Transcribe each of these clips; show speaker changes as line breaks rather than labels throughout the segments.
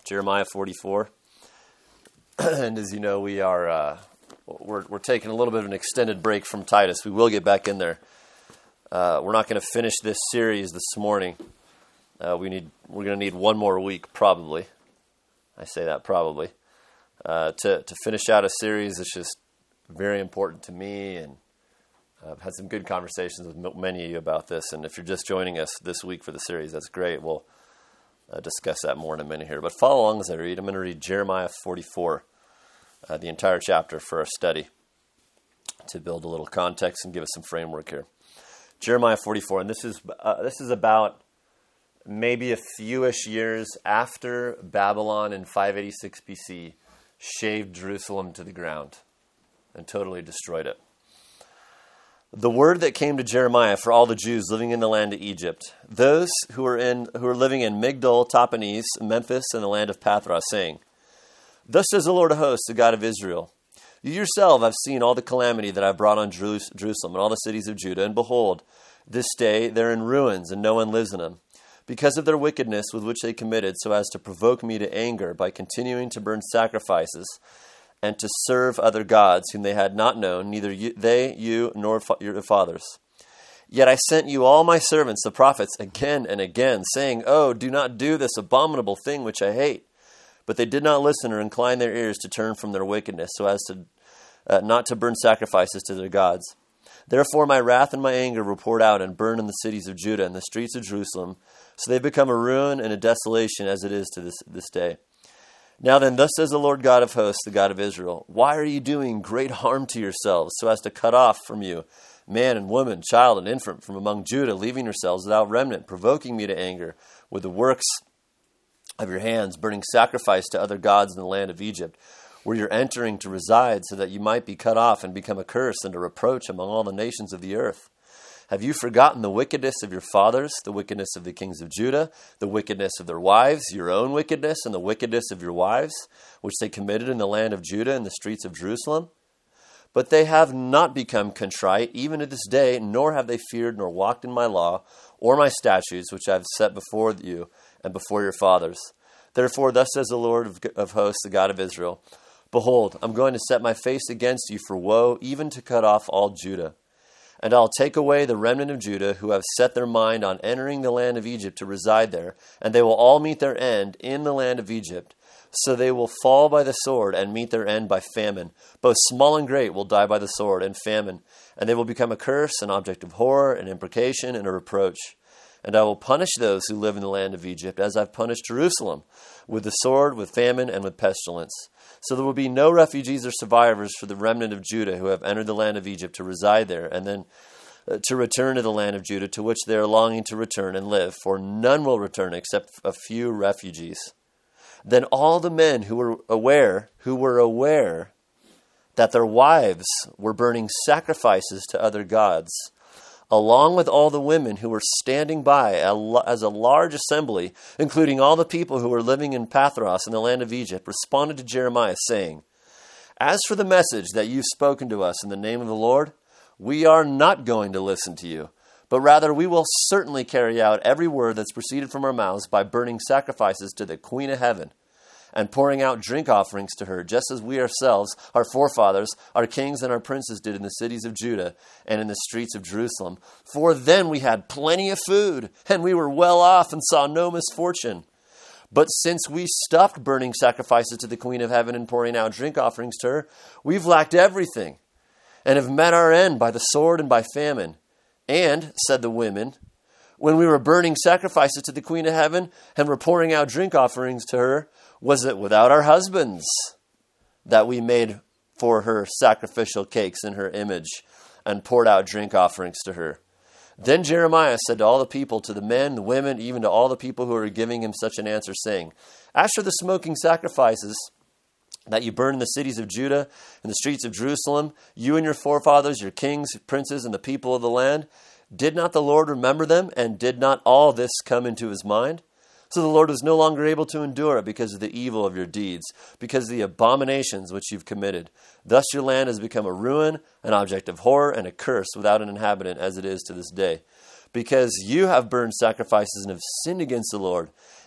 Jeremiah 44. And as you know, we're taking a little bit of an extended break from Titus. We will get back in there. We're not going to finish this series this morning. We're going to need one more week, probably. I say that probably to finish out a series that's just very important to me, and I've had some good conversations with many of you about this. And if you're just joining us this week for the series, that's great. We'll discuss that more in a minute here. But follow along as I read. I'm going to read Jeremiah 44, the entire chapter for our study, to build a little context and give us some framework here. Jeremiah 44, and this is about maybe a fewish years after Babylon in 586 BC shaved Jerusalem to the ground and totally destroyed it. The word that came to Jeremiah for all the Jews living in the land of Egypt, those who are living in Migdol, Tahpanhes, Memphis, and the land of Pathros, saying, "Thus says the Lord of hosts, the God of Israel, you yourself have seen all the calamity that I have brought on Jerusalem and all the cities of Judah, and behold, this day they're in ruins, and no one lives in them, because of their wickedness with which they committed, so as to provoke me to anger by continuing to burn sacrifices and to serve other gods whom they had not known, neither you nor your fathers. Yet I sent you all my servants, the prophets, again and again, saying, Oh, do not do this abominable thing which I hate. But they did not listen or incline their ears to turn from their wickedness, so as to not to burn sacrifices to their gods. Therefore my wrath and my anger were poured out and burned in the cities of Judah and the streets of Jerusalem, so they become a ruin and a desolation as it is to this day. Now then, thus says the Lord God of hosts, the God of Israel, why are you doing great harm to yourselves, so as to cut off from you man and woman, child and infant from among Judah, leaving yourselves without remnant, provoking me to anger with the works of your hands, burning sacrifice to other gods in the land of Egypt, where you're entering to reside, so that you might be cut off and become a curse and a reproach among all the nations of the earth? Have you forgotten the wickedness of your fathers, the wickedness of the kings of Judah, the wickedness of their wives, your own wickedness, and the wickedness of your wives, which they committed in the land of Judah and the streets of Jerusalem? But they have not become contrite, even to this day, nor have they feared nor walked in my law or my statutes, which I have set before you and before your fathers. Therefore, thus says the Lord of hosts, the God of Israel, Behold, I'm going to set my face against you for woe, even to cut off all Judah. And I'll take away the remnant of Judah who have set their mind on entering the land of Egypt to reside there, and they will all meet their end in the land of Egypt. So they will fall by the sword and meet their end by famine. Both small and great will die by the sword and famine, and they will become a curse, an object of horror, an imprecation, and a reproach. And I will punish those who live in the land of Egypt, as I've punished Jerusalem, with the sword, with famine, and with pestilence. So there will be no refugees or survivors for the remnant of Judah who have entered the land of Egypt to reside there, and then to return to the land of Judah, to which they are longing to return and live, for none will return except a few refugees. Then all the men who were aware that their wives were burning sacrifices to other gods, along with all the women who were standing by as a large assembly, including all the people who were living in Pathros in the land of Egypt, responded to Jeremiah, saying, As for the message that you've spoken to us in the name of the Lord, we are not going to listen to you, but rather we will certainly carry out every word that's proceeded from our mouths by burning sacrifices to the Queen of Heaven, and pouring out drink offerings to her, just as we ourselves, our forefathers, our kings and our princes did in the cities of Judah and in the streets of Jerusalem. For then we had plenty of food, and we were well off and saw no misfortune. But since we stopped burning sacrifices to the Queen of Heaven and pouring out drink offerings to her, we've lacked everything, and have met our end by the sword and by famine. And, said the women, when we were burning sacrifices to the Queen of Heaven and were pouring out drink offerings to her, was it without our husbands that we made for her sacrificial cakes in her image and poured out drink offerings to her? Then Jeremiah said to all the people, to the men, the women, even to all the people who were giving him such an answer, saying, As for the smoking sacrifices that you burn in the cities of Judah and the streets of Jerusalem, you and your forefathers, your kings, your princes, and the people of the land, did not the Lord remember them, and did not all this come into his mind? So the Lord was no longer able to endure it because of the evil of your deeds, because of the abominations which you've committed. Thus your land has become a ruin, an object of horror, and a curse without an inhabitant, as it is to this day. Because you have burned sacrifices and have sinned against the Lord,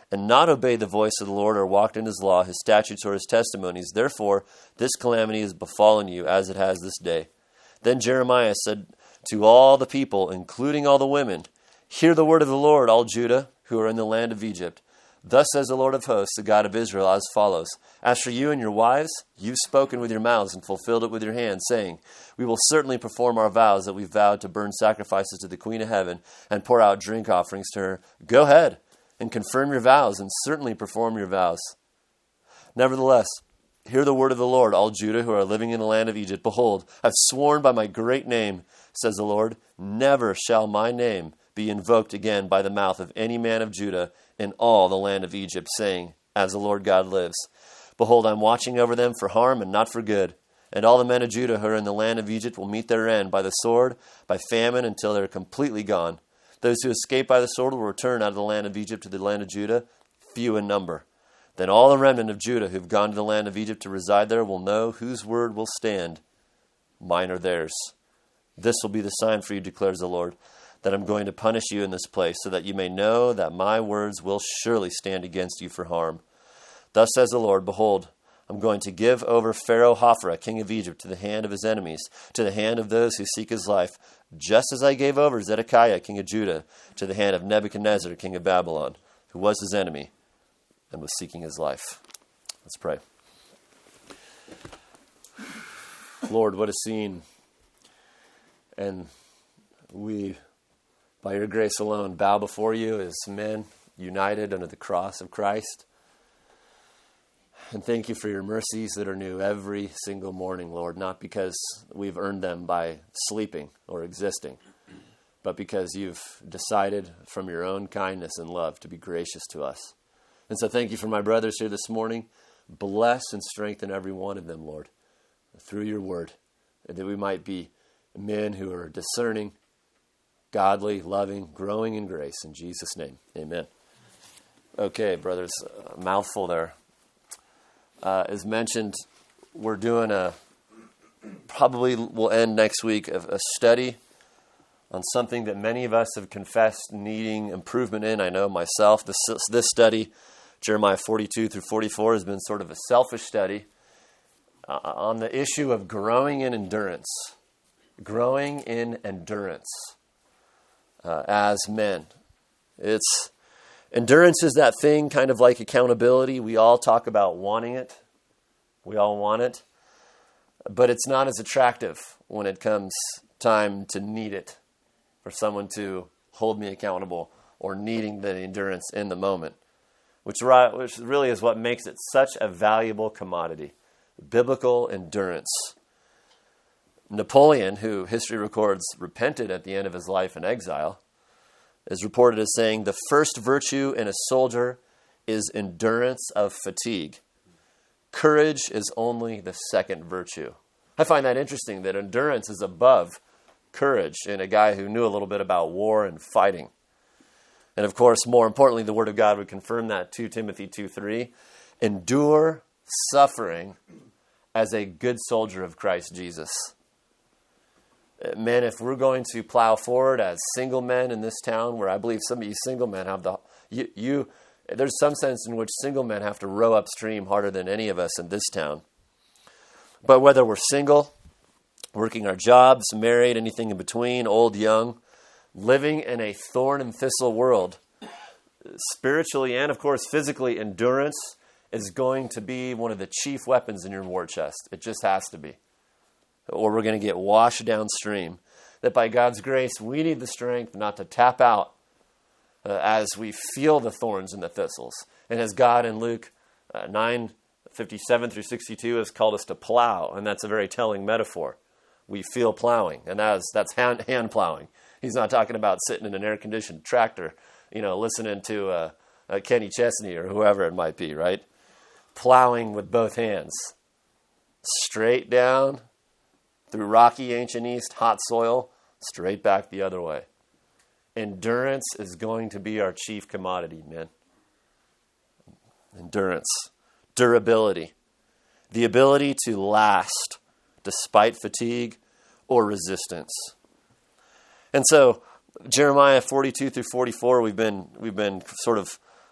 and not obeyed the voice of the Lord or walked in his law, his statutes, or his testimonies. Therefore, this calamity has befallen you as it has this day. Then Jeremiah said to all the people, including all the women, hear the word of the Lord, all Judah, who are in the land of Egypt. Thus says the Lord of hosts, the God of Israel, as follows. As for you and your wives, you've spoken with your mouths and fulfilled it with your hands, saying, we will certainly perform our vows that we vowed to burn sacrifices to the Queen of Heaven and pour out drink offerings to her. Go ahead and confirm your vows and certainly perform your vows. Nevertheless, hear the word of the Lord, all Judah who are living in the land of Egypt. Behold, I've sworn by my great name, says the Lord, never shall my name be invoked again by the mouth of any man of Judah in all the land of Egypt, saying, as the Lord God lives. Behold, I'm watching over them for harm and not for good. And all the men of Judah who are in the land of Egypt will meet their end by the sword, by famine, until they're completely gone. Those who escape by the sword will return out of the land of Egypt to the land of Judah, few in number. Then all the remnant of Judah who've gone to the land of Egypt to reside there will know whose word will stand, mine or theirs. This will be the sign for you, declares the Lord, that I'm going to punish you in this place, so that you may know that my words will surely stand against you for harm. Thus says the Lord, behold, I'm going to give over Pharaoh Hophra, king of Egypt, to the hand of his enemies, to the hand of those who seek his life, just as I gave over Zedekiah, king of Judah, to the hand of Nebuchadnezzar, king of Babylon, who was his enemy and was seeking his life. Let's pray. Lord, what a scene. And we, by your grace alone, bow before you as men united under the cross of Christ. And thank you for your mercies that are new every single morning, Lord, not because we've earned them by sleeping or existing, but because you've decided from your own kindness and love to be gracious to us. And so thank you for my brothers here this morning. Bless and strengthen every one of them, Lord, through your word, and that we might be men who are discerning, godly, loving, growing in grace. In Jesus' name, amen. Okay, brothers, a mouthful there. As mentioned, we're doing probably will end next week, a study on something that many of us have confessed needing improvement in. I know myself, this study, Jeremiah 42 through 44, has been sort of a selfish study on the issue of growing in endurance. Growing in endurance as men. Endurance is that thing, kind of like accountability. We all talk about wanting it. We all want it. But it's not as attractive when it comes time to need it, for someone to hold me accountable or needing the endurance in the moment, which really is what makes it such a valuable commodity, biblical endurance. Napoleon, who history records repented at the end of his life in exile, is reported as saying, the first virtue in a soldier is endurance of fatigue. Courage is only the second virtue. I find that interesting, that endurance is above courage in a guy who knew a little bit about war and fighting. And of course, more importantly, the Word of God would confirm that, 2 Timothy 2:3. Endure suffering as a good soldier of Christ Jesus. Men, if we're going to plow forward as single men in this town, where I believe some of you single men have there's some sense in which single men have to row upstream harder than any of us in this town. But whether we're single, working our jobs, married, anything in between, old, young, living in a thorn and thistle world, spiritually and, of course, physically, endurance is going to be one of the chief weapons in your war chest. It just has to be. Or we're going to get washed downstream. That by God's grace, we need the strength not to tap out as we feel the thorns and the thistles. And as God in Luke 9:57 through 62 has called us to plow, and that's a very telling metaphor. We feel plowing, and that's hand plowing. He's not talking about sitting in an air-conditioned tractor, listening to Kenny Chesney or whoever it might be, right? Plowing with both hands. Straight down, through rocky ancient east, hot soil, straight back the other way. Endurance is going to be our chief commodity, man. Endurance. Durability. The ability to last despite fatigue or resistance. And so, Jeremiah 42 through 44, we've been sort of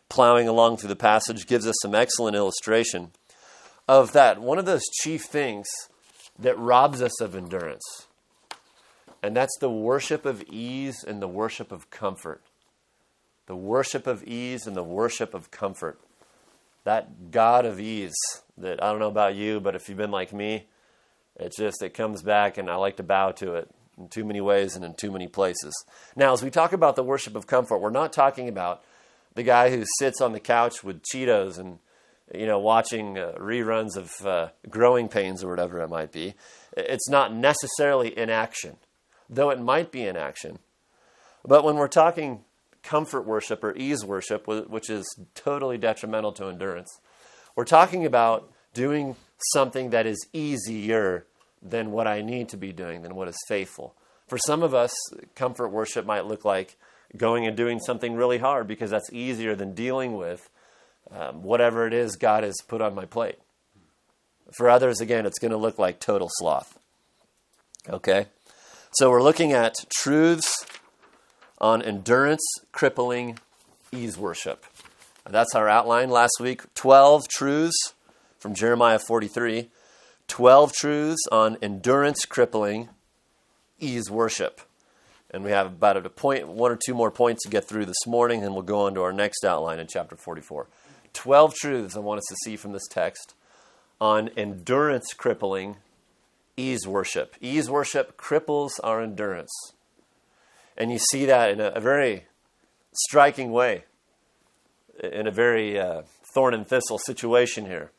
plowing along through the passage, gives us some excellent illustration of that. One of those chief things that robs us of endurance, and that's the worship of ease and the worship of comfort. The worship of ease and the worship of comfort. That God of ease that, I don't know about you, but if you've been like me, it comes back and I like to bow to it in too many ways and in too many places. Now, as we talk about the worship of comfort, we're not talking about the guy who sits on the couch with Cheetos and, watching reruns of Growing Pains or whatever it might be. It's not necessarily inaction, though it might be inaction. But when we're talking comfort worship or ease worship, which is totally detrimental to endurance, we're talking about doing something that is easier than what I need to be doing, than what is faithful. For some of us, comfort worship might look like going and doing something really hard because that's easier than dealing with whatever it is God has put on my plate. For others, again, it's going to look like total sloth. Okay? So we're looking at truths on endurance crippling ease worship. That's our outline last week. 12 truths from Jeremiah 43. 12 truths on endurance crippling ease worship. And we have about one or two more points to get through this morning, and we'll go on to our next outline in chapter 44. 12 truths I want us to see from this text on endurance crippling ease worship. Ease worship cripples our endurance. And you see that in a very striking way, in a very thorn and thistle situation here.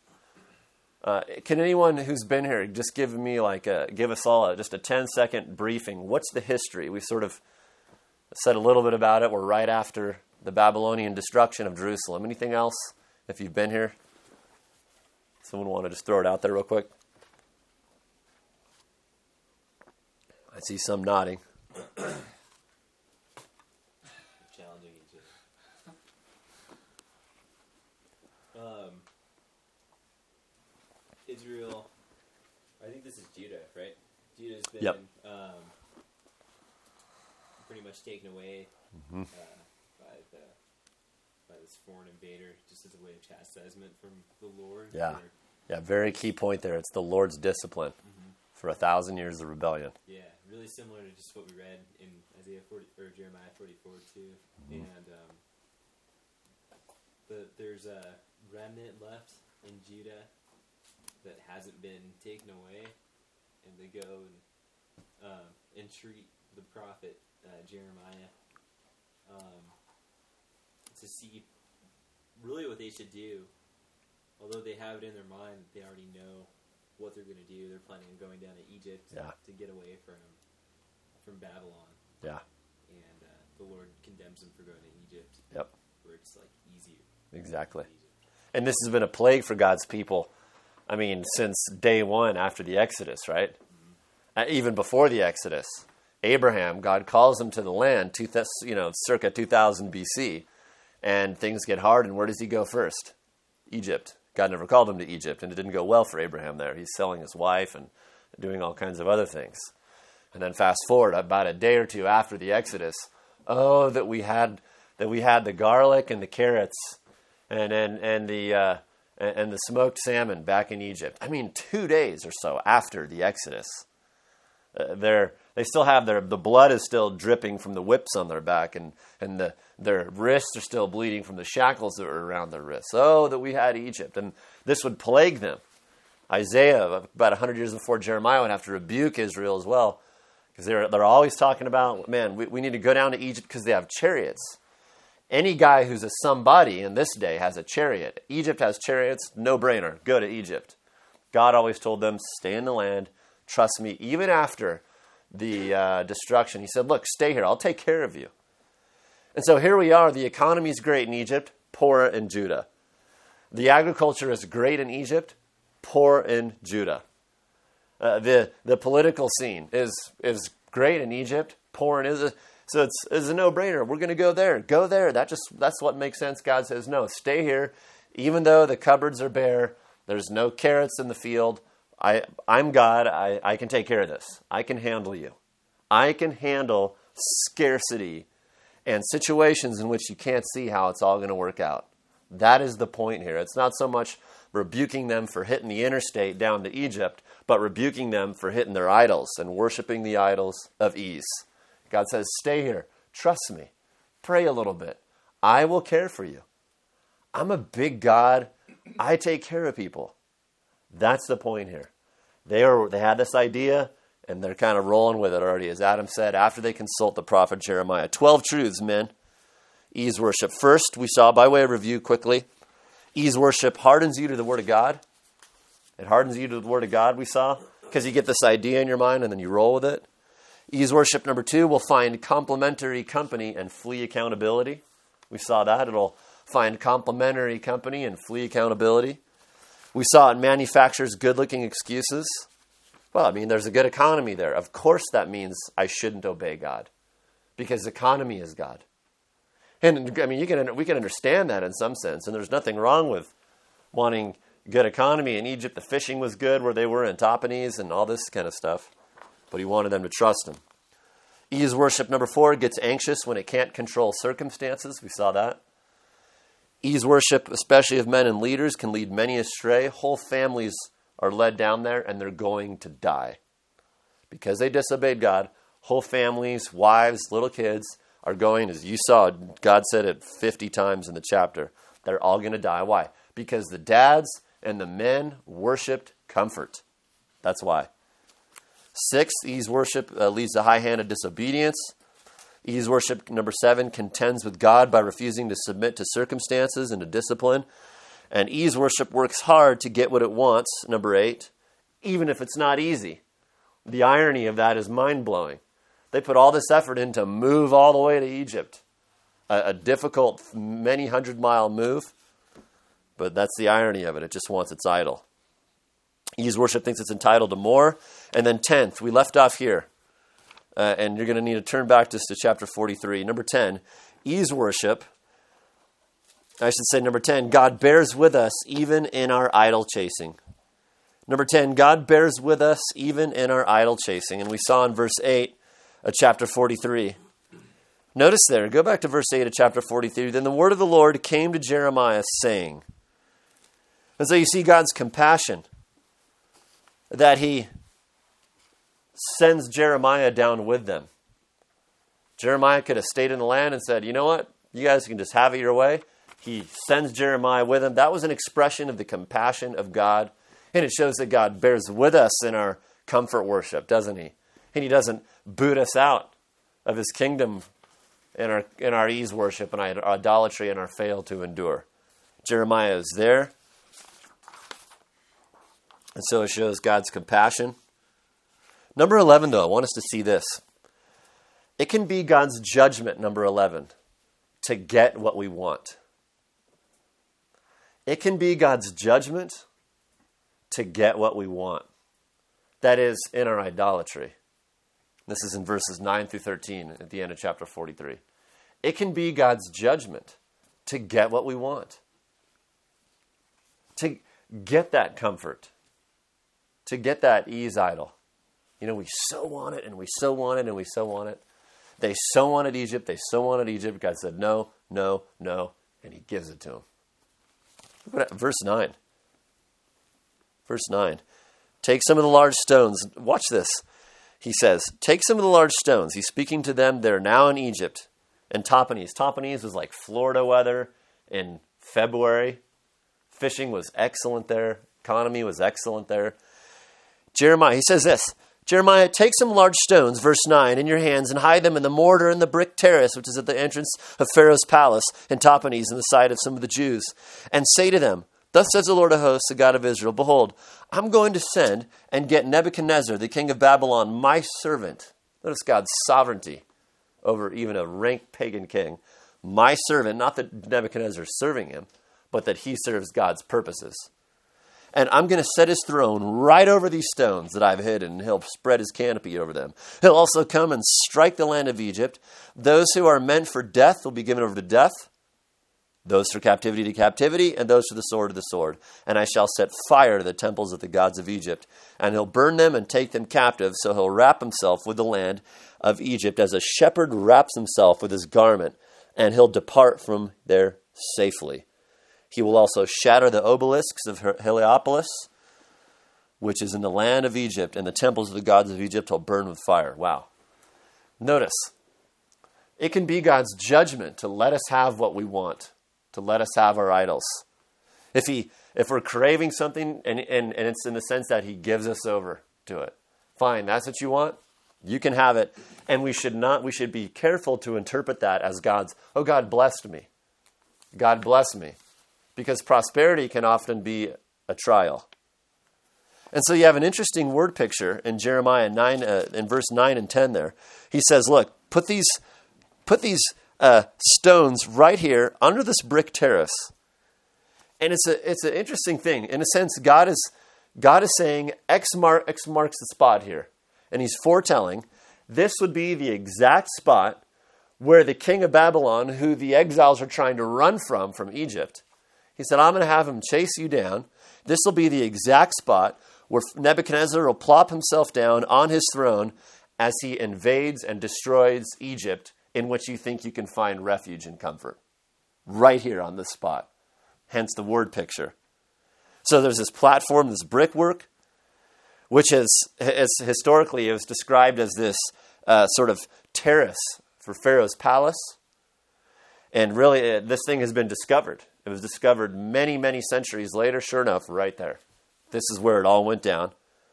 Can anyone who's been here just give us all just a 10-second briefing? What's the history? We sort of said a little bit about it. We're right after the Babylonian destruction of Jerusalem. Anything else if you've been here? Someone want to just throw it out there real quick? I see some nodding.
Challenging each other. Israel, I think this is Judah, right? Judah's been pretty much taken away by this foreign invader, just as a way of chastisement from the Lord.
Yeah, very key point there. It's the Lord's discipline for 1,000 years of rebellion.
Yeah, really similar to just what we read in Jeremiah 44 too. And there's a remnant left in Judah that hasn't been taken away, and they go and entreat the prophet Jeremiah to see really what they should do. Although they have it in their mind that they already know what they're going to do, they're planning on going down to Egypt to get away from Babylon.
Yeah.
And the Lord condemns them for going to Egypt.
Yep.
Where it's like easier.
Exactly. And this has been a plague for God's people. I mean, since day one after the Exodus, right? Even before the Exodus, Abraham, God calls him to the land, circa 2000 BC, and things get hard. And where does he go first? Egypt. God never called him to Egypt, and it didn't go well for Abraham there. He's selling his wife and doing all kinds of other things. And then fast forward about a day or two after the Exodus, that we had the garlic and the carrots and the smoked salmon back in Egypt. I mean, 2 days or so after the Exodus, they still have the blood is still dripping from the whips on their back, and their wrists are still bleeding from the shackles that were around their wrists. Oh, that we had Egypt, and this would plague them. Isaiah, about 100 years before Jeremiah, would have to rebuke Israel as well, because they're always talking about, man, we need to go down to Egypt because they have chariots. Any guy who's a somebody in this day has a chariot. Egypt has chariots, no brainer. Go to Egypt. God always told them, stay in the land, trust me, even after the destruction. He said, look, stay here, I'll take care of you. And so here we are, the economy's great in Egypt, poor in Judah. The agriculture is great in Egypt, poor in Judah. The political scene is great in Egypt, poor in Israel. So it's a no-brainer. We're going to go there. Go there. That's what makes sense. God says, no, stay here. Even though the cupboards are bare, there's no carrots in the field. I'm God. I can take care of this. I can handle you. I can handle scarcity and situations in which you can't see how it's all going to work out. That is the point here. It's not so much rebuking them for hitting the interstate down to Egypt, but rebuking them for hitting their idols and worshiping the idols of ease. God says, stay here. Trust me. Pray a little bit. I will care for you. I'm a big God. I take care of people. That's the point here. They had this idea, and they're kind of rolling with it already. As Adam said, after they consult the prophet Jeremiah. 12 truths, men. Ease worship. First, we saw, by way of review quickly, ease worship hardens you to the Word of God. It hardens you to the Word of God, we saw, because you get this idea in your mind and then you roll with it. Ease worship number 2 will find complementary company and flee accountability. We saw that. It'll find complementary company and flee accountability. We saw it manufactures good-looking excuses. Well, I mean, there's a good economy there. Of course that means I shouldn't obey God, because economy is God. And I mean, we can understand that in some sense, and there's nothing wrong with wanting good economy. In Egypt, the fishing was good where they were in Tahpanhes and all this kind of stuff, but he wanted them to trust him. Ease worship number 4 gets anxious when it can't control circumstances. We saw that. Ease worship, especially of men and leaders, can lead many astray. Whole families are led down there, and they're going to die. Because they disobeyed God, whole families, wives, little kids are going, as you saw, God said it 50 times in the chapter, they're all going to die. Why? Because the dads and the men worshipped comfort. That's why. 6, ease worship leads to high-handed disobedience. Ease worship, number 7, contends with God by refusing to submit to circumstances and to discipline. And ease worship works hard to get what it wants, number 8, even if it's not easy. The irony of that is mind-blowing. They put all this effort in to move all the way to Egypt. A difficult, many hundred-mile move. But that's the irony of it. It just wants its idol. Ease worship thinks it's entitled to more. And then 10th, we left off here. And you're going to need to turn back to chapter 43. Number 10, ease worship. I should say number 10, God bears with us even in our idol chasing. Number 10, God bears with us even in our idol chasing. And we saw in verse 8 of chapter 43. Notice there, go back to verse 8 of chapter 43. Then the word of the Lord came to Jeremiah saying. And so you see God's compassion, that he sends Jeremiah down with them. Jeremiah could have stayed in the land and said, you know what? You guys can just have it your way. He sends Jeremiah with him. That was an expression of the compassion of God. And it shows that God bears with us in our comfort worship, doesn't he? And he doesn't boot us out of his kingdom in our ease worship and our idolatry and our fail to endure. Jeremiah is there. And so it shows God's compassion. Number 11, though, I want us to see this. It can be God's judgment, number 11, to get what we want. It can be God's judgment to get what we want. That is, in our idolatry. This is in verses 9 through 13 at the end of chapter 43. It can be God's judgment to get what we want. To get that comfort. To get that ease idol. You know, we so want it, and we so want it, and we so want it. They so wanted Egypt. They so wanted Egypt. God said, no, no, no. And he gives it to them. Look at verse 9. Verse 9. Take some of the large stones. Watch this. He says, take some of the large stones. He's speaking to them. They're now in Egypt. And Tahpanhes. Tahpanhes was like Florida weather in February. Fishing was excellent there. Economy was excellent there. Jeremiah, he says this. Jeremiah, take some large stones, verse 9, in your hands and hide them in the mortar and the brick terrace, which is at the entrance of Pharaoh's palace in Tahpanhes in the sight of some of the Jews. And say to them, thus says the Lord of hosts, the God of Israel, behold, I'm going to send and get Nebuchadnezzar, the king of Babylon, my servant. Notice God's sovereignty over even a rank pagan king. My servant, not that Nebuchadnezzar is serving him, but that he serves God's purposes. And I'm going to set his throne right over these stones that I've hidden, and he'll spread his canopy over them. He'll also come and strike the land of Egypt. Those who are meant for death will be given over to death, those for captivity to captivity, and those for the sword to the sword. And I shall set fire to the temples of the gods of Egypt, and he'll burn them and take them captive, so he'll wrap himself with the land of Egypt as a shepherd wraps himself with his garment, and he'll depart from there safely. He will also shatter the obelisks of Heliopolis, which is in the land of Egypt, and the temples of the gods of Egypt will burn with fire. Wow. Notice, it can be God's judgment to let us have what we want, to let us have our idols. If we're craving something, and it's in the sense that he gives us over to it. Fine, that's what you want. You can have it. And we should be careful to interpret that as God blessed me. God bless me. Because prosperity can often be a trial. And so you have an interesting word picture in Jeremiah 9, in verse 9 and 10 there. He says, look, put these stones right here under this brick terrace. And it's an interesting thing. In a sense, God is saying X marks the spot here. And he's foretelling this would be the exact spot where the king of Babylon, who the exiles are trying to run from Egypt, he said, I'm going to have him chase you down. This will be the exact spot where Nebuchadnezzar will plop himself down on his throne as he invades and destroys Egypt, in which you think you can find refuge and comfort. Right here on this spot. Hence the word picture. So there's this platform, this brickwork, which is historically it was described as this sort of terrace for Pharaoh's palace. And really, this thing has been discovered. It was discovered many, many centuries later. Sure enough, right there. This is where it all went down.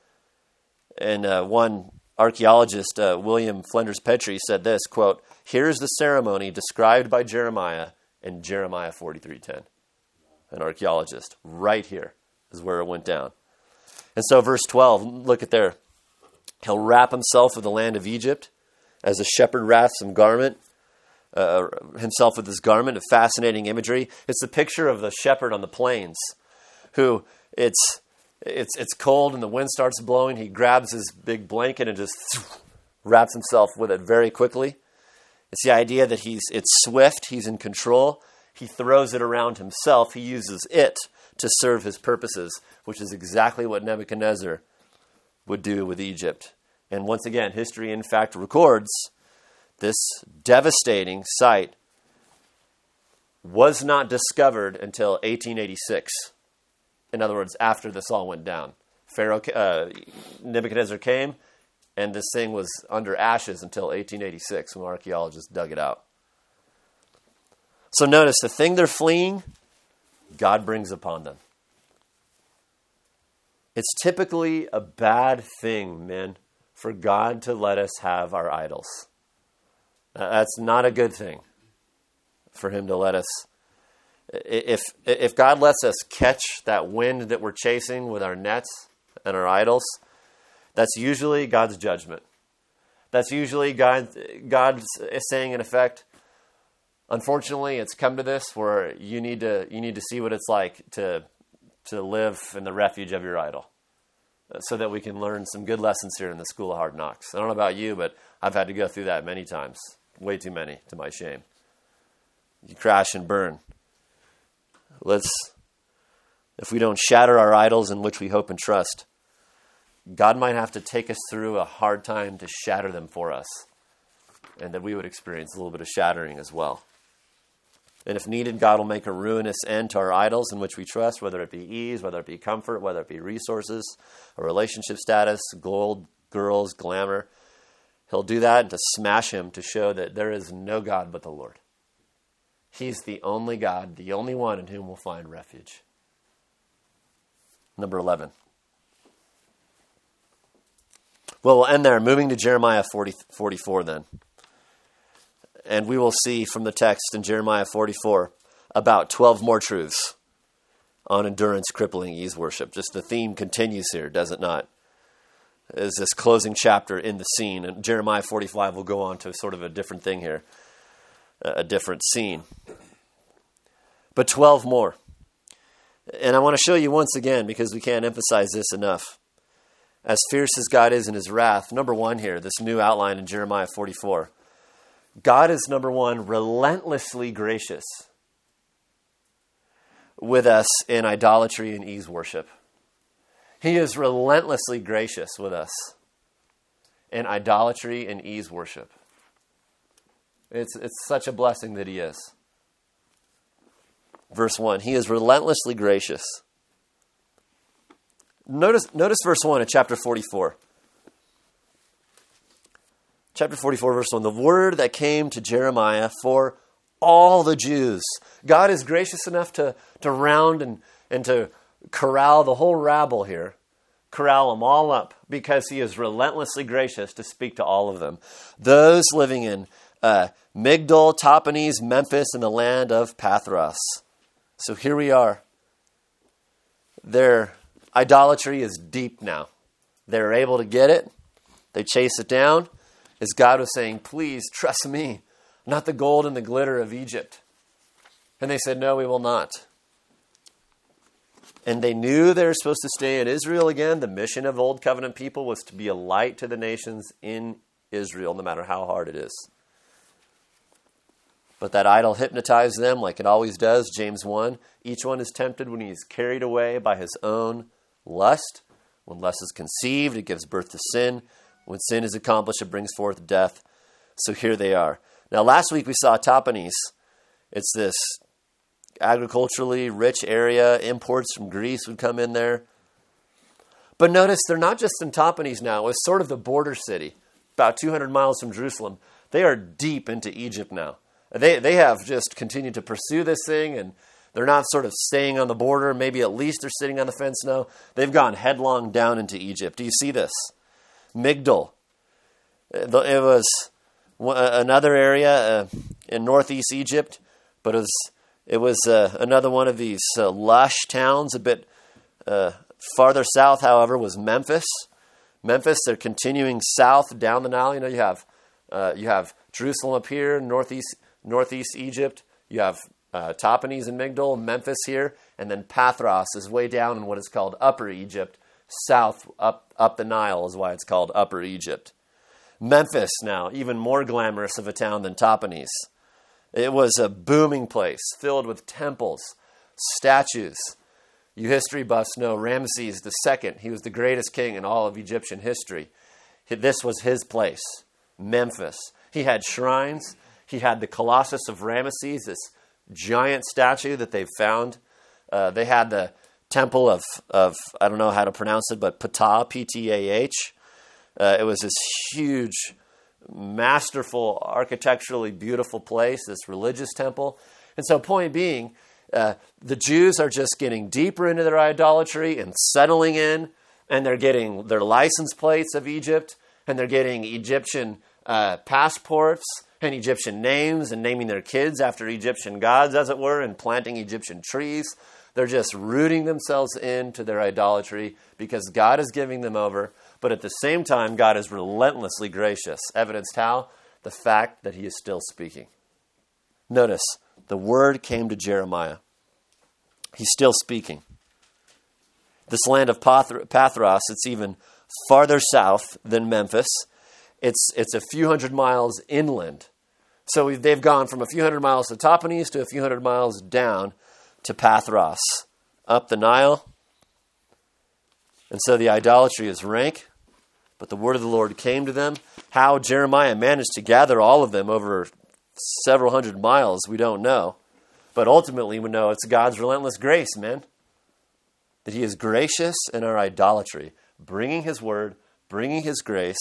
And one archaeologist, William Flinders Petrie, said this, quote, here's the ceremony described by Jeremiah in Jeremiah 43:10. An archaeologist. Right here is where it went down. And so verse 12, look at there. He'll wrap himself with the land of Egypt as a shepherd wraps some garment, himself with his garment, of fascinating imagery. It's a picture of the shepherd on the plains who it's cold and the wind starts blowing. He grabs his big blanket and just wraps himself with it very quickly. It's the idea that it's swift, he's in control. He throws it around himself. He uses it to serve his purposes, which is exactly what Nebuchadnezzar would do with Egypt. And once again, history in fact records this devastating site was not discovered until 1886. In other words, after this all went down. Nebuchadnezzar came, and this thing was under ashes until 1886 when archaeologists dug it out. So notice, the thing they're fleeing, God brings upon them. It's typically a bad thing, men, for God to let us have our idols. That's not a good thing for him to let us. If God lets us catch that wind that we're chasing with our nets and our idols, that's usually God's judgment. That's usually God is saying, in effect, unfortunately, it's come to this where you need to see what it's like to live in the refuge of your idol, so that we can learn some good lessons here in the School of Hard Knocks. I don't know about you, but I've had to go through that many times, way too many, to my shame. You crash and burn. If we don't shatter our idols in which we hope and trust, God might have to take us through a hard time to shatter them for us, and that we would experience a little bit of shattering as well. And if needed, God will make a ruinous end to our idols in which we trust, whether it be ease, whether it be comfort, whether it be resources, a relationship status, gold, girls, glamour. He'll do that to smash him, to show that there is no God but the Lord. He's the only God, the only one in whom we'll find refuge. Number 11. Well, we'll end there. Moving to Jeremiah 44 then. And we will see from the text in Jeremiah 44 about 12 more truths on endurance crippling ease worship. Just the theme continues here, does it not? Is this closing chapter in the scene. And Jeremiah 45 will go on to sort of a different thing here, a different scene. But 12 more. And I want to show you once again, because we can't emphasize this enough. As fierce as God is in his wrath, number one here, this new outline in Jeremiah 44. God is, number one, relentlessly gracious with us in idolatry and ease worship. He is relentlessly gracious with us in idolatry and ease worship. It's such a blessing that he is. verse 1. He is relentlessly gracious. Notice verse 1 of chapter 44. Chapter 44, verse 1. The word that came to Jeremiah for all the Jews. God is gracious enough to round and to corral the whole rabble here. Corral them all up because he is relentlessly gracious to speak to all of them. Those living in Migdol, Tahpanhes, Memphis, and the land of Pathros. So here we are. Their idolatry is deep now. They're able to get it. They chase it down. As God was saying, please trust me, not the gold and the glitter of Egypt. And they said, no, we will not. And they knew they were supposed to stay in Israel again. The mission of Old Covenant people was to be a light to the nations in Israel, no matter how hard it is. But that idol hypnotized them like it always does. James 1, each one is tempted when he is carried away by his own lust. When lust is conceived, it gives birth to sin. When sin is accomplished, it brings forth death. So here they are. Now, last week we saw Tahpanhes. It's this agriculturally rich area. Imports from Greece would come in there. But notice they're not just in Tahpanhes now. It's sort of the border city, about 200 miles from Jerusalem. They are deep into Egypt now. They have just continued to pursue this thing, and they're not sort of staying on the border. Maybe at least they're sitting on the fence. No, they've gone headlong down into Egypt. Do you see this? Migdol. It was another area in northeast Egypt, but it was another one of these lush towns. A bit farther south, however, was Memphis. Memphis, they're continuing south down the Nile. You know, you have Jerusalem up here, northeast Egypt. You have Tahpanhes and Migdol, Memphis here, and then Pathros is way down in what is called Upper Egypt. South, up the Nile is why it's called Upper Egypt. Memphis now, even more glamorous of a town than Tahpanhes. It was a booming place filled with temples, statues. You history buffs know Ramesses II. He was the greatest king in all of Egyptian history. This was his place, Memphis. He had shrines. He had the Colossus of Ramesses, this giant statue that they've found. They had the temple of I don't know how to pronounce it, but Ptah, P-T-A-H. It was this huge, masterful, architecturally beautiful place, this religious temple. And so point being, the Jews are just getting deeper into their idolatry and settling in, and they're getting their license plates of Egypt, and they're getting Egyptian passports and Egyptian names and naming their kids after Egyptian gods, as it were, and planting Egyptian trees. They're just rooting themselves into their idolatry because God is giving them over. But at the same time, God is relentlessly gracious. Evidenced how? The fact that he is still speaking. Notice, the word came to Jeremiah. He's still speaking. This land of Pathros, it's even farther south than Memphis. It's a few hundred miles inland. So they've gone from a few hundred miles to Tahpanhes to a few hundred miles down to Pathros, up the Nile. And so the idolatry is rank, but the word of the Lord came to them. How Jeremiah managed to gather all of them over several hundred miles, we don't know. But ultimately, we know it's God's relentless grace, man. That he is gracious in our idolatry, bringing his word, bringing his grace.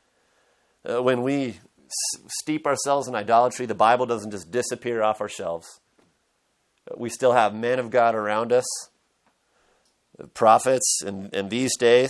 When we steep ourselves in idolatry, the Bible doesn't just disappear off our shelves. We still have men of God around us, prophets in these days.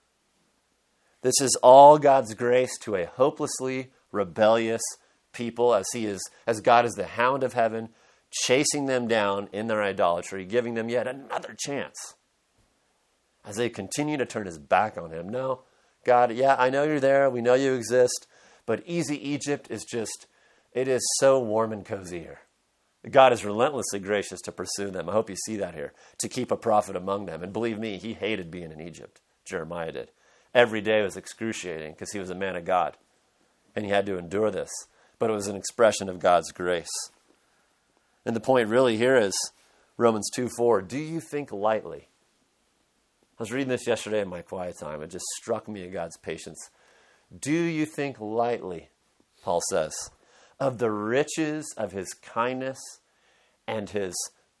This is all God's grace to a hopelessly rebellious people as God is the hound of heaven, chasing them down in their idolatry, giving them yet another chance as they continue to turn his back on him. No, God, yeah, I know you're there. We know you exist. But easy Egypt it is so warm and cozy here. God is relentlessly gracious to pursue them. I hope you see that here. To keep a prophet among them. And believe me, he hated being in Egypt. Jeremiah did. Every day was excruciating because he was a man of God. And he had to endure this. But it was an expression of God's grace. And the point really here is Romans 2:4. Do you think lightly? I was reading this yesterday in my quiet time. It just struck me of God's patience. Do you think lightly, Paul says, of the riches of his kindness and his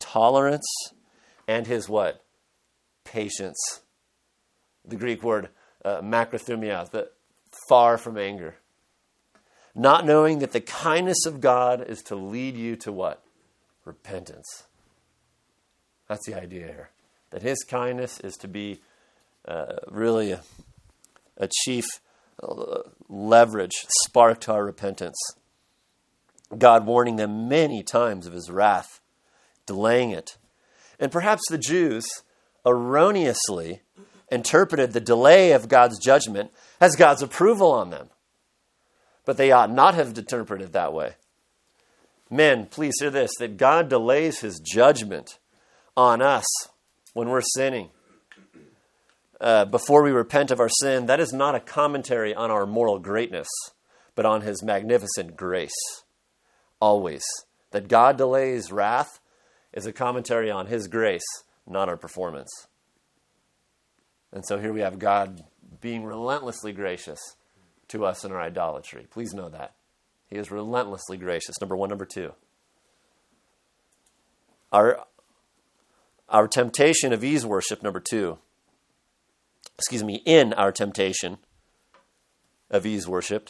tolerance and his what? Patience. The Greek word makrothumia, the far from anger. Not knowing that the kindness of God is to lead you to what? Repentance. That's the idea here. That his kindness is to be really a chief leverage, spark to our repentance. God warning them many times of his wrath, delaying it. And perhaps the Jews erroneously interpreted the delay of God's judgment as God's approval on them. But they ought not have interpreted it that way. Men, please hear this, that God delays his judgment on us when we're sinning. Before we repent of our sin, that is not a commentary on our moral greatness, but on his magnificent grace. Always. That God delays wrath is a commentary on his grace, not our performance. And so here we have God being relentlessly gracious to us in our idolatry. Please know that. He is relentlessly gracious. Number one. Number two. Our temptation of ease worship, number two. In our temptation of ease worship,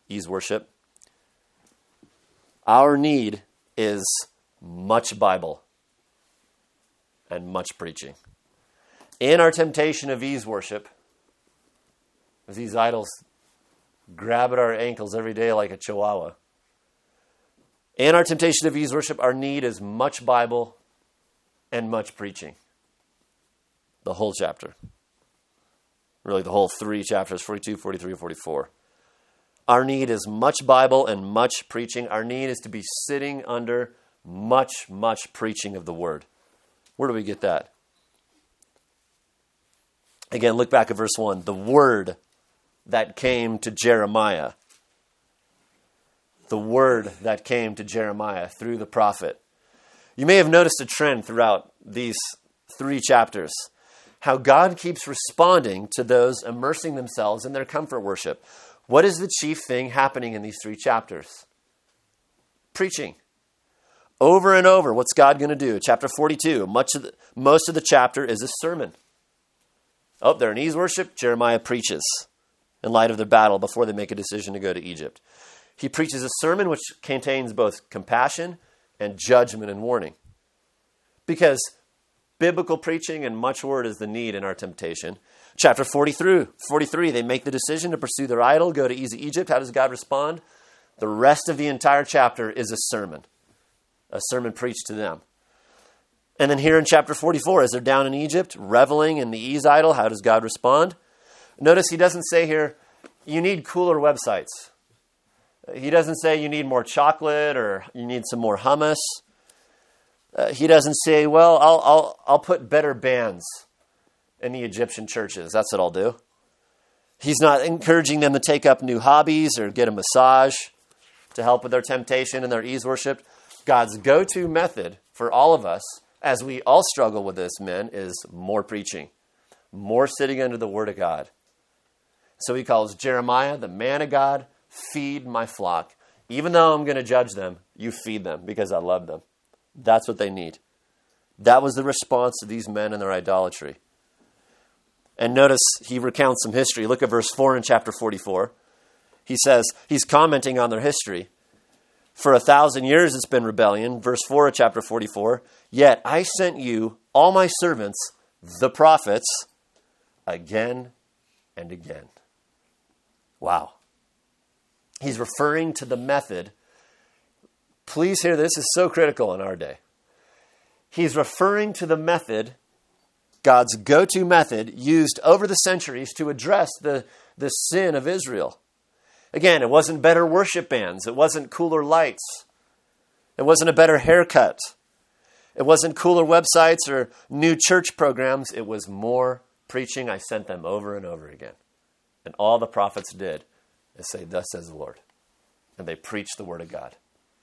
our need is much Bible and much preaching. In our temptation of ease worship, as these idols grab at our ankles every day like a chihuahua, in our temptation of ease worship, our need is much Bible and much preaching. The whole chapter. Really, the whole 3 chapters, 42, 43, and 44. Our need is much Bible and much preaching. Our need is to be sitting under much preaching of the Word. Where do we get that? Again, look back at verse 1. The Word that came to Jeremiah. The Word that came to Jeremiah through the prophet. You may have noticed a trend throughout these 3 chapters. How God keeps responding to those immersing themselves in their comfort worship. What is the chief thing happening in these 3 chapters? Preaching. Over and over, what's God going to do? Chapter 42, most of the chapter is a sermon. Oh, they're in ease worship. Jeremiah preaches in light of their battle before they make a decision to go to Egypt. He preaches a sermon which contains both compassion and judgment and warning. Because biblical preaching and much word is the need in our temptation. Chapter 43, they make the decision to pursue their idol, go to easy Egypt. How does God respond? The rest of the entire chapter is a sermon preached to them. And then here in chapter 44, as they're down in Egypt, reveling in the ease idol, how does God respond? Notice he doesn't say here, you need cooler websites. He doesn't say you need more chocolate or you need some more hummus. He doesn't say, well, I'll put better bands in the Egyptian churches. That's what I'll do. He's not encouraging them to take up new hobbies or get a massage to help with their temptation and their ease worship. God's go-to method for all of us, as we all struggle with this, men, is more preaching, more sitting under the Word of God. So he calls Jeremiah, the man of God, feed my flock. Even though I'm going to judge them, you feed them because I love them. That's what they need. That was the response to these men and their idolatry. And notice he recounts some history. Look at verse 4 in chapter 44. He says, he's commenting on their history. For 1,000 years it's been rebellion. Verse 4 of chapter 44. Yet I sent you, all my servants, the prophets, again and again. Wow. He's referring to the method. Please hear this, is so critical in our day. He's referring to the method, God's go-to method, used over the centuries to address the sin of Israel. Again, it wasn't better worship bands. It wasn't cooler lights. It wasn't a better haircut. It wasn't cooler websites or new church programs. It was more preaching. I sent them over and over again. And all the prophets did is say, thus says the Lord. And they preached the word of God.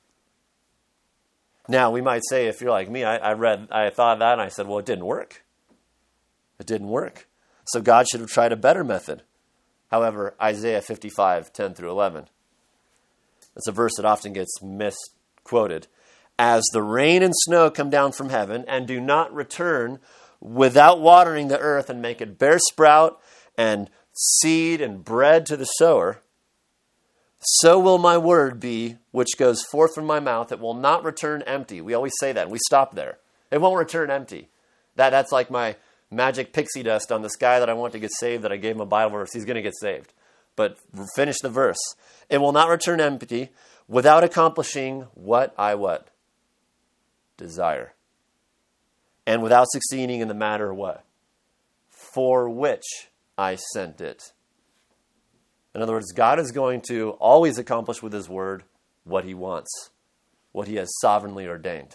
Now, we might say, if you're like me, I thought that and I said, well, it didn't work. It didn't work. So God should have tried a better method. However, Isaiah 55, 10 through 11. It's a verse that often gets misquoted. as the rain and snow come down from heaven and do not return without watering the earth and make it bear sprout and seed and bread to the sower, so will my word be which goes forth from my mouth. It will not return empty. We always say that, and we stop there. It won't return empty. That's like my magic pixie dust on this guy that I want to get saved, that I gave him a Bible verse. He's going to get saved. But finish the verse. It will not return empty without accomplishing what I desire. And without succeeding in the matter what? For which I sent it. In other words, God is going to always accomplish with his word what he wants, what he has sovereignly ordained.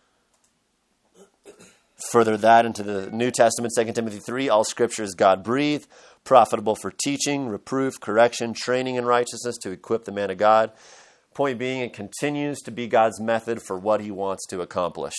Further that into the New Testament, 2 Timothy 3, all scripture is God-breathed, profitable for teaching, reproof, correction, training in righteousness to equip the man of God. Point being, it continues to be God's method for what he wants to accomplish.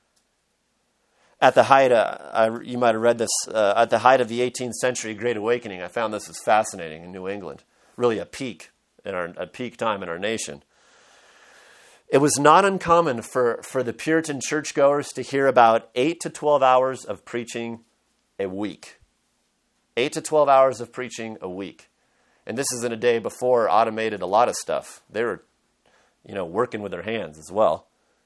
At the height, you might have read this, at the height of the 18th century Great Awakening, I found this was fascinating in New England, really a peak time in our nation. It was not uncommon for the Puritan churchgoers to hear about 8 to 12 hours of preaching a week. 8 to 12 hours of preaching a week. And this is in a day before automated a lot of stuff. They were, working with their hands as well.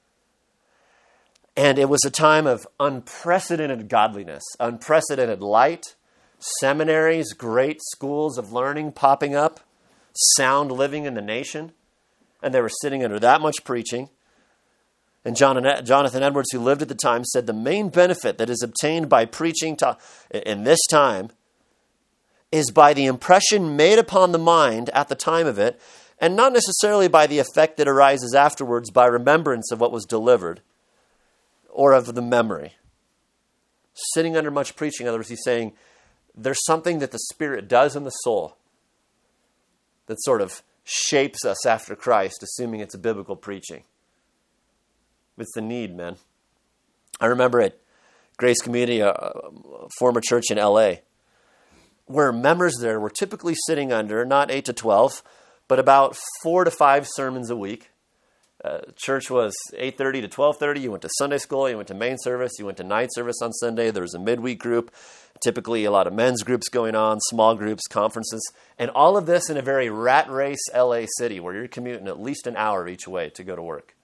And it was a time of unprecedented godliness, unprecedented light, seminaries, great schools of learning popping up, sound living in the nation. And they were sitting under that much preaching. And Jonathan Edwards, who lived at the time, said the main benefit that is obtained by preaching in this time is by the impression made upon the mind at the time of it, and not necessarily by the effect that arises afterwards by remembrance of what was delivered or of the memory. Sitting under much preaching, in other words, he's saying there's something that the Spirit does in the soul that sort of shapes us after Christ, assuming it's a biblical preaching. It's the need, man. I remember at Grace Community, a former church in L.A., where members there were typically sitting under, not 8 to 12, but about 4 to 5 sermons a week. Church was 8:30 to 12:30. You went to Sunday school, you went to main service, you went to night service on Sunday. There was a midweek group, typically a lot of men's groups going on, small groups, conferences, and all of this in a very rat race LA city where you're commuting at least an hour each way to go to work.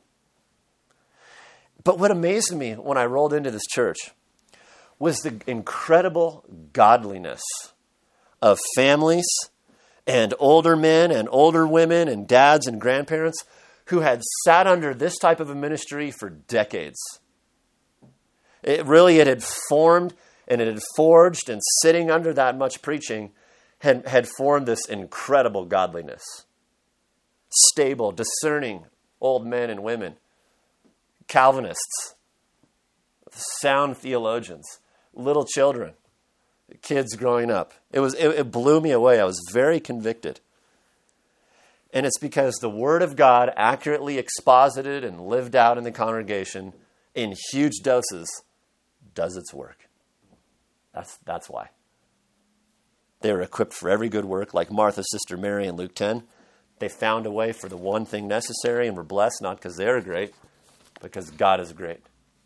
But what amazed me when I rolled into this church was the incredible godliness of families and older men and older women and dads and grandparents who had sat under this type of a ministry for decades. It had formed and it had forged, and sitting under that much preaching had formed this incredible godliness. Stable, discerning old men and women, Calvinists, sound theologians, little children, kids growing up. It blew me away. I was very convicted. And it's because the Word of God, accurately exposited and lived out in the congregation in huge doses, does its work. That's why. They were equipped for every good work, like Martha's sister Mary in Luke 10. They found a way for the one thing necessary and were blessed, not because they were great, but because God is great.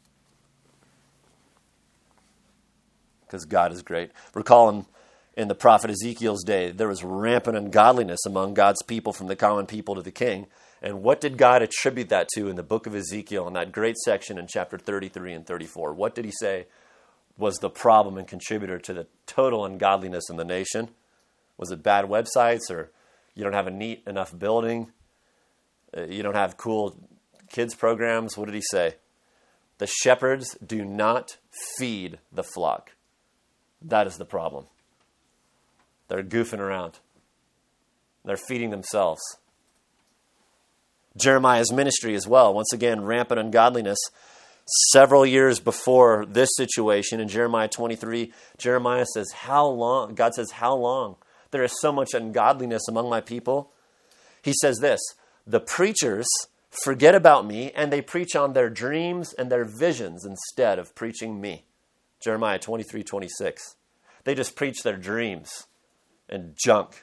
Because God is great. Recall in the prophet Ezekiel's day, there was rampant ungodliness among God's people, from the common people to the king. And what did God attribute that to in the book of Ezekiel, in that great section in chapter 33 and 34? What did he say was the problem and contributor to the total ungodliness in the nation? Was it bad websites, or you don't have a neat enough building? You don't have cool kids programs? What did he say? The shepherds do not feed the flock. That is the problem. They're goofing around. They're feeding themselves. Jeremiah's ministry as well. Once again, rampant ungodliness. Several years before this situation, in Jeremiah 23, Jeremiah says, how long? God says, how long? There is so much ungodliness among my people. He says this, the preachers forget about me, and they preach on their dreams and their visions instead of preaching me. Jeremiah 23:26. They just preach their dreams and junk.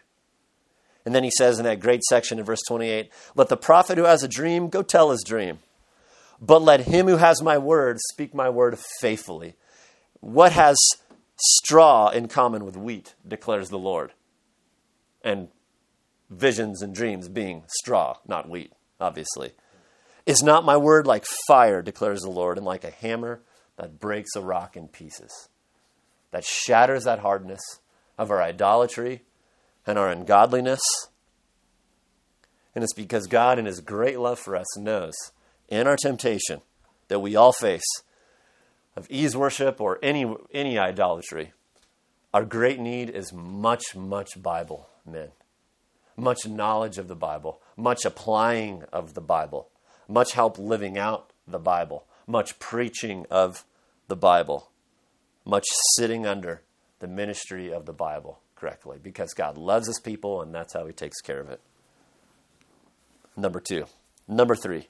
And then he says in that great section in verse 28, let the prophet who has a dream go tell his dream. But let him who has my word speak my word faithfully. What has straw in common with wheat, declares the Lord? And visions and dreams being straw, not wheat, obviously. Is not my word like fire, declares the Lord, and like a hammer that breaks a rock in pieces, that shatters that hardness of our idolatry and our ungodliness? And it's because God, in his great love for us, knows in our temptation that we all face of ease worship or any idolatry, our great need is much, much Bible, men. Much knowledge of the Bible, much applying of the Bible, much help living out the Bible, much preaching of the Bible, much sitting under the ministry of the Bible correctly, because God loves his people and that's how he takes care of it. Number 2. Number 3.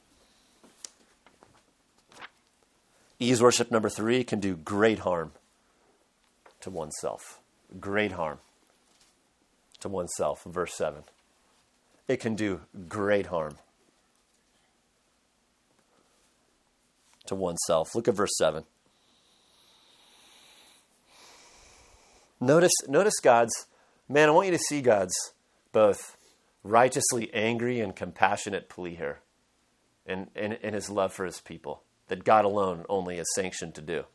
Ease worship number 3 can do great harm to oneself. Great harm to oneself. Verse 7. It can do great harm to oneself. Look at verse 7. Notice God's, man, I want you to see God's both righteously angry and compassionate plea here in his love for his people, that God alone only is sanctioned to do.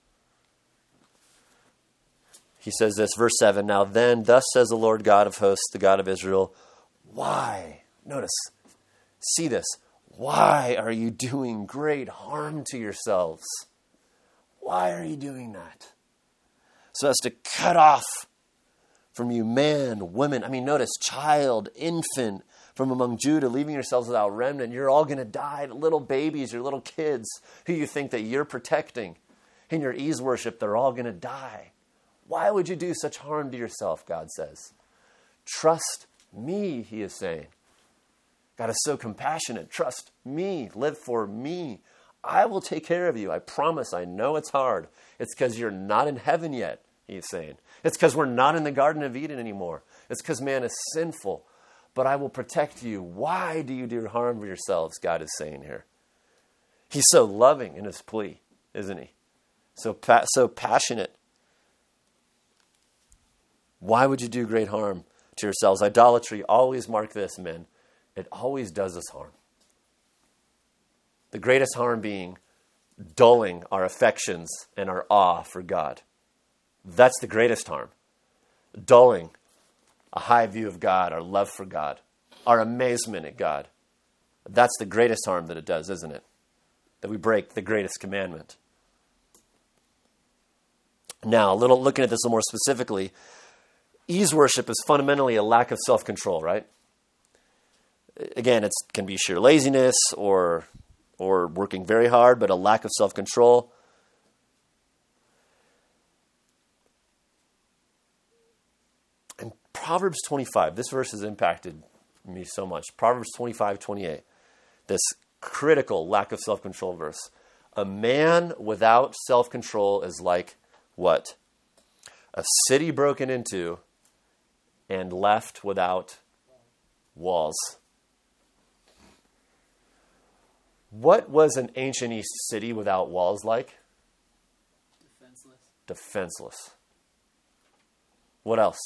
He says this, verse 7, now then, thus says the Lord God of hosts, the God of Israel, why? Notice, see this. Why are you doing great harm to yourselves? Why are you doing that? So as to cut off from you man, women, notice child, infant, from among Judah, leaving yourselves without remnant. You're all going to die. The little babies, your little kids, who you think that you're protecting in your ease worship, they're all going to die. Why would you do such harm to yourself, God says? Trust me, he is saying. God is so compassionate. Trust me. Live for me. I will take care of you. I promise. I know it's hard. It's because you're not in heaven yet, he is saying. It's because we're not in the Garden of Eden anymore. It's because man is sinful. But I will protect you. Why do you do harm to yourselves, God is saying here. He's so loving in his plea, isn't he? So passionate. Why would you do great harm to yourselves? Idolatry, always mark this, men. It always does us harm. The greatest harm being dulling our affections and our awe for God. That's the greatest harm. Dulling a high view of God, our love for God, our amazement at God. That's the greatest harm that it does, isn't it? That we break the greatest commandment. Now, looking at this a little more specifically, ease worship is fundamentally a lack of self-control, right? Again, it can be sheer laziness or working very hard, but a lack of self-control. And Proverbs 25, this verse has impacted me so much. Proverbs 25:28, this critical lack of self-control verse. A man without self-control is like what? A city broken into and left without walls. What was an ancient East city without walls like? Defenseless. What else?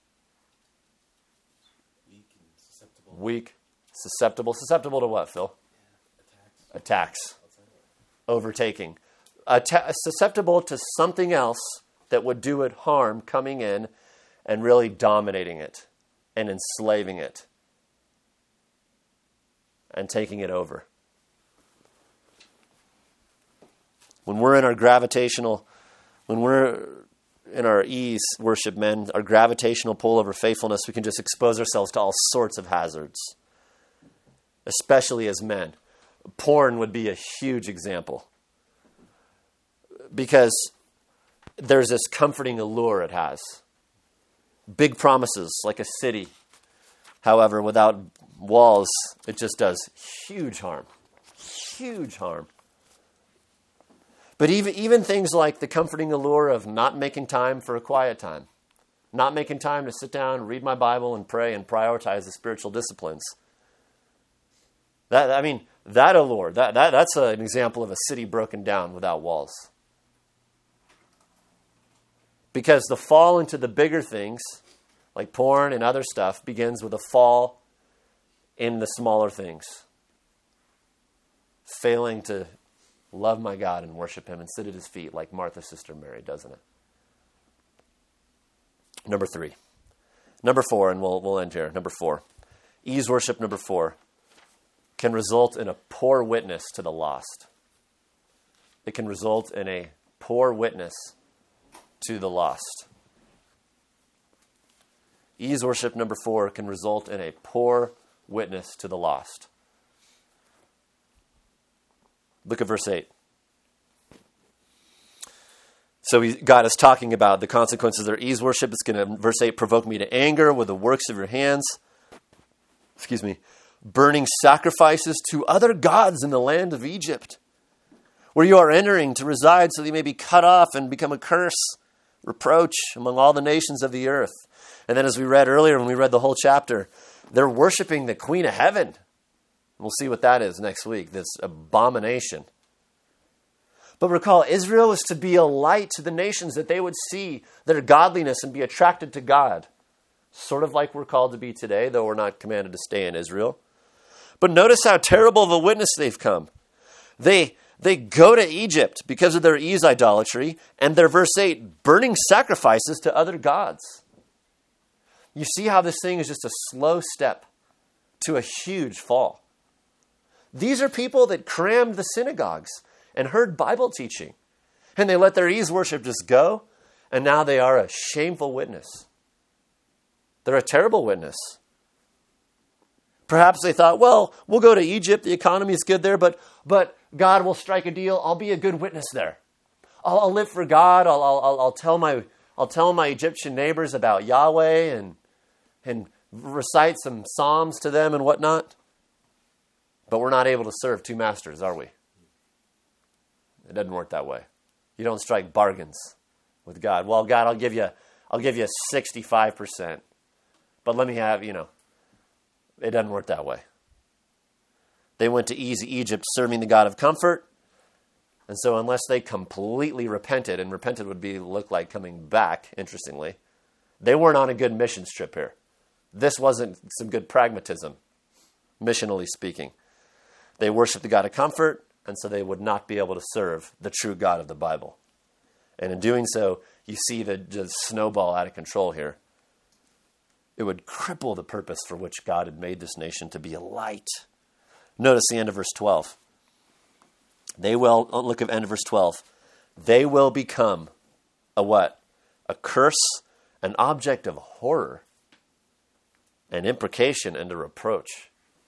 Weak. Susceptible. Susceptible to what, Phil? Attacks. Overtaking. Susceptible to something else that would do it harm coming in and really dominating it and enslaving it and taking it over. When we're in our ease worship, men, our gravitational pull over faithfulness, we can just expose ourselves to all sorts of hazards, especially as men. Porn would be a huge example because there's this comforting allure it has. Big promises, like a city. However, without walls, it just does huge harm. Huge harm. But even things like the comforting allure of not making time for a quiet time, not making time to sit down, read my Bible, and pray and prioritize the spiritual disciplines. That, O Lord, that's an example of a city broken down without walls. Because the fall into the bigger things, like porn and other stuff, begins with a fall in the smaller things. Failing to love my God and worship him and sit at his feet like Martha's sister Mary, doesn't it? Number 3. Number 4, and we'll end here. Number 4. Ease worship, number 4, can result in a poor witness to the lost. It can result in a poor witness to the lost. Ease worship, number 4, can result in a poor witness to the lost. Look at verse 8. So God is talking about the consequences of their ease worship. It's going to, verse 8, provoke me to anger with the works of your hands. Burning sacrifices to other gods in the land of Egypt, where you are entering to reside so that you may be cut off and become a curse, reproach among all the nations of the earth. And then as we read earlier, when we read the whole chapter, they're worshiping the Queen of Heaven. We'll see what that is next week, this abomination. But recall, Israel is to be a light to the nations, that they would see their godliness and be attracted to God. Sort of like we're called to be today, though we're not commanded to stay in Israel. But notice how terrible of a witness they've come. They go to Egypt because of their ease idolatry, and their verse 8, burning sacrifices to other gods. You see how this thing is just a slow step to a huge fall. These are people that crammed the synagogues and heard Bible teaching, and they let their ease worship just go, and now they are a shameful witness. They're a terrible witness. Perhaps they thought, well, we'll go to Egypt. The economy is good there, but God will strike a deal. I'll be a good witness there. I'll live for God. I'll tell my Egyptian neighbors about Yahweh and recite some psalms to them and whatnot. But we're not able to serve two masters, are we? It doesn't work that way. You don't strike bargains with God. Well, God, I'll give you 65%. But let me have, it doesn't work that way. They went to easy Egypt serving the God of comfort. And so unless they completely repented, and repented would look like coming back, interestingly, they weren't on a good mission trip here. This wasn't some good pragmatism, missionally speaking. They worshiped the God of comfort, and so they would not be able to serve the true God of the Bible. And in doing so, you see the snowball out of control here. It would cripple the purpose for which God had made this nation to be a light. Notice the end of verse 12. Look at end of verse 12. They will become a what? A curse, an object of horror, an imprecation, and a reproach.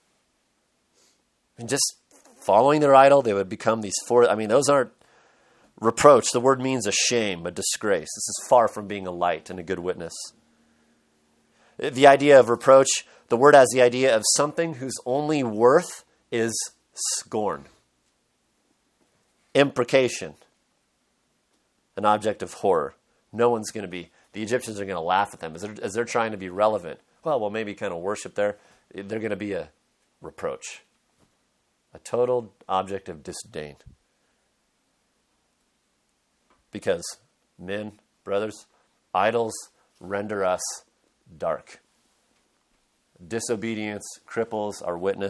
And just following their idol, they would become these four. Those aren't reproach. The word means a shame, a disgrace. This is far from being a light and a good witness. The idea of reproach, the word has the idea of something whose only worth is scorn. Imprecation, an object of horror. No one's going to be, the Egyptians are going to laugh at them as they're trying to be relevant. Well, we'll maybe kind of worship there. They're going to be a reproach, a total object of disdain. Because men, brothers, idols render us dark. Disobedience cripples our witness.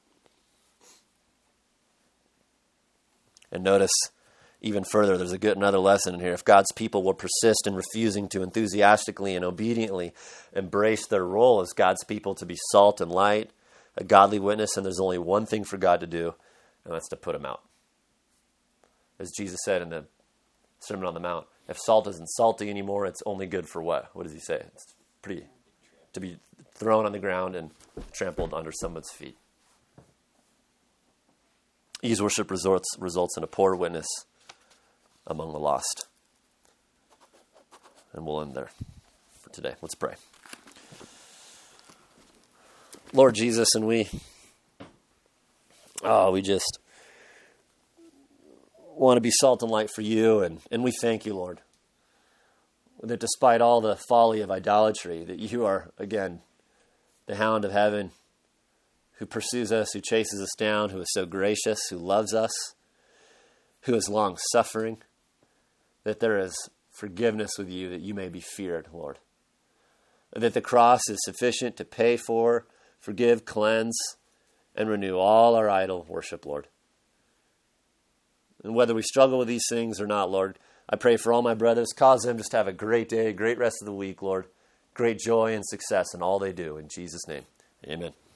And notice even further, there's another lesson in here. If God's people will persist in refusing to enthusiastically and obediently embrace their role as God's people to be salt and light, a godly witness, and there's only one thing for God to do, and that's to put them out. As Jesus said in the Sermon on the Mount, if salt isn't salty anymore, it's only good for what? What does he say? It's pretty to be thrown on the ground and trampled under someone's feet. Ease worship results in a poor witness among the lost. And we'll end there for today. Let's pray. Lord Jesus, and we just want to be salt and light for you, and we thank you, Lord, that despite all the folly of idolatry, that you are, again, the hound of heaven, who pursues us, who chases us down, who is so gracious, who loves us, who is long-suffering, that there is forgiveness with you, that you may be feared, Lord. And that the cross is sufficient to pay for, forgive, cleanse, and renew all our idol worship, Lord. And whether we struggle with these things or not, Lord, I pray for all my brothers. Cause them just to have a great day, great rest of the week, Lord. Great joy and success in all they do. In Jesus' name, amen.